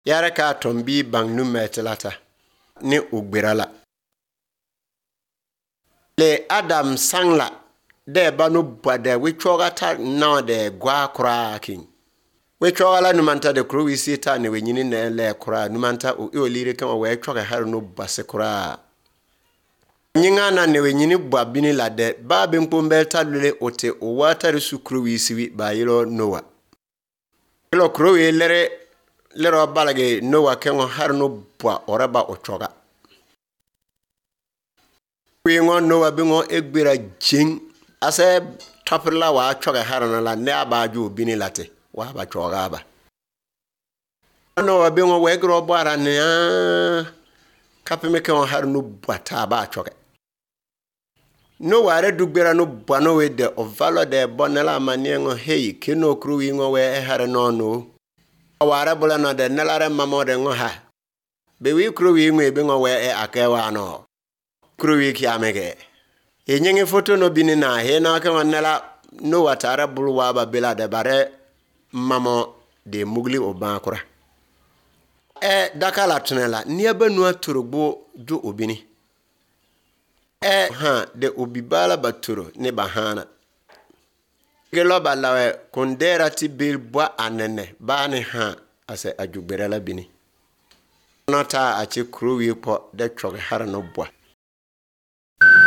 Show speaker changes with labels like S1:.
S1: Yara ka tombi bang nu metelata ni ugbirala. Le Adam sangla de banu bade wichogata na de gwa kura king. Wichogala numanta de kru wisita ni wenyini ne le kura numanta u olire kama we choga haru no base kura. Nyinga na ne wenyini bwabini la de ba benpombelta lule ote o wata risu kru wisiwi ba yilo Noah. Yilo kru wi lero balage Noah kengo haru no bwa oraba ochoga. Wingo Noah bingo egbira jing ase topla wa choga harana la ne abaju bini late wa ba choga ba. Noah bingo wegro bara ne kapime kengo haru no bwata ba choga. Noah re dugbira no bwano we de ovalo de bonela maniengo hei kino kru wingo we haru no. Awara bula no de nelare mamo de ngo ha. Be wi kru wingo bingo we akewa no. Kruwi ki amege. Yenyenge foto no bini na he na ka wanela no watara bulwa ba bela de bare mamo de mugli obankura. Dakala tunela niaba no aturugbo jo obini. De obibala baturo ne bahana. Gelo balawe kondera ti bilbwa anene ba ne ha ase ajugberela bini. Nota achi kruwi po de choge harano bwa.